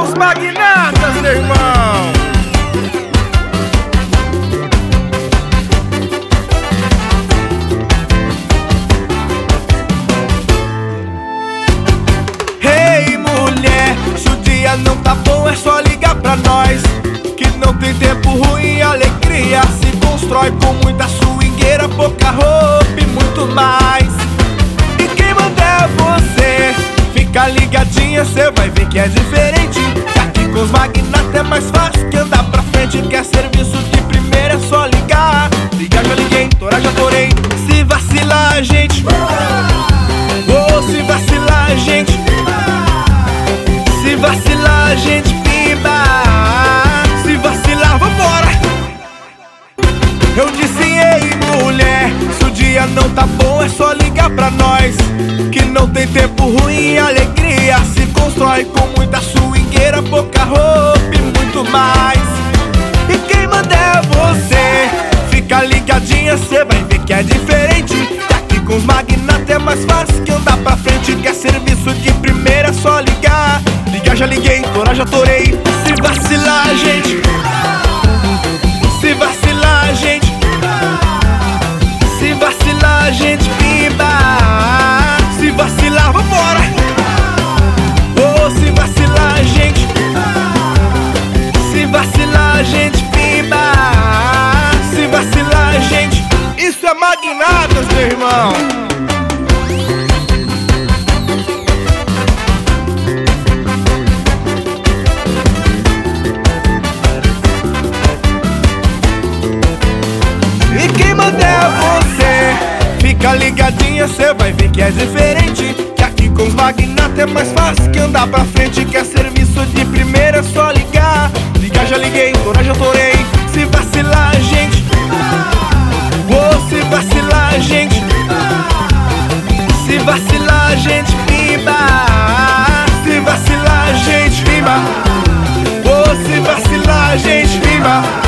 Os magnatas, meu irmão. Hey mulher, se o dia não tá bom é só ligar pra nós, que não tem tempo ruim, alegria se constrói com muita swingueira, pouca roupa e muito mais. E quem manda é você, fica ligadinha, cê vai ver que é diferente. Que aqui com os magnatas é mais fácil que andar pra frente. Quer serviço de primeira é só ligar. Ligar já liguei, torar já torei. Se vacilar a gente, oh, se vacilar a gente, se vacilar a gente pimba. Se vacilar, vambora. Eu disse, ei mulher, se o dia não tá bom é só ligar pra nós, que não tem tempo ruim, alegria se constrói com muita swingueira, pouca roupa e muito mais. E quem manda é você, fica ligadinha, cê vai ver que é diferente. Que aqui com os magnatas é mais fácil que andar pra frente. Quer serviço de primeira é só ligar. Ligar já liguei, torar já torei. Se vacilar a gente, se vacilar a gente, se vacilar a gente pimba. Se vacilar, vambora. Oh, se vacilar a gente, se vacilar a gente pimba. Se vacilar a gente. Isso é magnatas, meu irmão. E quem manda é você, fica ligadinha, cê vai ver que é diferente. Que aqui com os magnatas é mais fácil que andar pra frente. Quer serviço de primeira é só ligar. Ligar já liguei, torar já torei. Se vacilar a gente, oh, se vacilar a gente, se vacilar a gente pimba. Se vacilar a gente pimba, oh, se vacilar a gente pimba.